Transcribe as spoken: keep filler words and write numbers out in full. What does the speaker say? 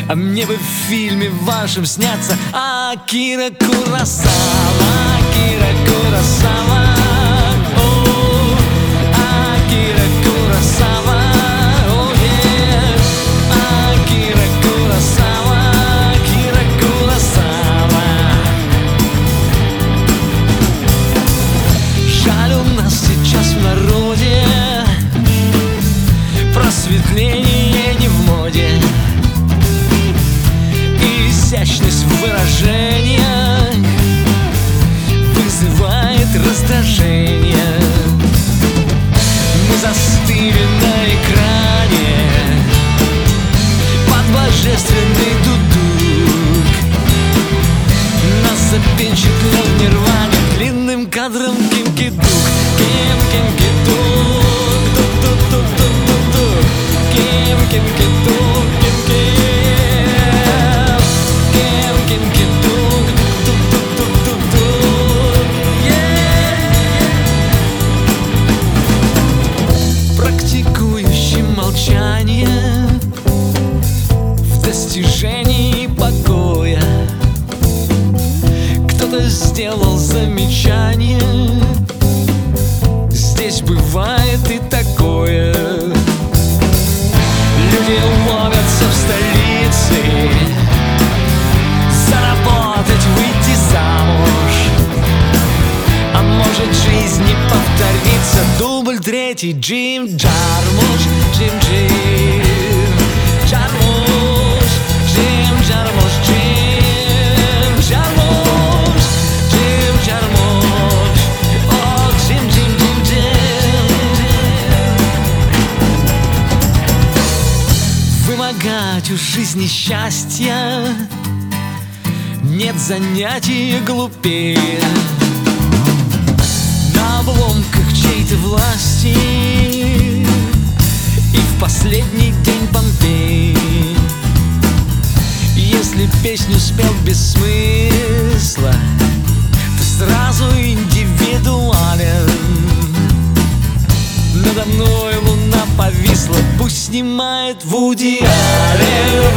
А мне бы в фильме вашем сняться Акира Куросава, Акира Куросава, о, Акира Куросава, о, е, Акира Куросава, Акира Куросава. Жаль, у нас сейчас в народе просветление не в моде, изящность в выражениях вызывает раздражение. Мы застыли на экране под божественный дудук. Нас запечатлел в нирване длинным кадром ким-ки-дук. Ким-ким-ки-дук, дук-дук-дук-дук-дук-дук. Ким-ким-ки-дук, ким-ким. В достижении покоя кто-то сделал замечание. Здесь бывает и такое. Люди ловятся в столице заработать, выйти замуж. А может, жизнь не повторится. Дубль третий, Джим Джармуш, Джим-Джим Джармуш, Джим Джармуш, Джим Джармуш, Джим Джармуш, о, Джим-Джим-Джим-Джим. Вымогать у жизни счастья нет занятия глупее. На обломках чьей-то власти и в последний день Помпей. Если песню спел без смысла, то сразу индивидуален. Надо мной луна повисла, пусть снимает Вуди Аллен.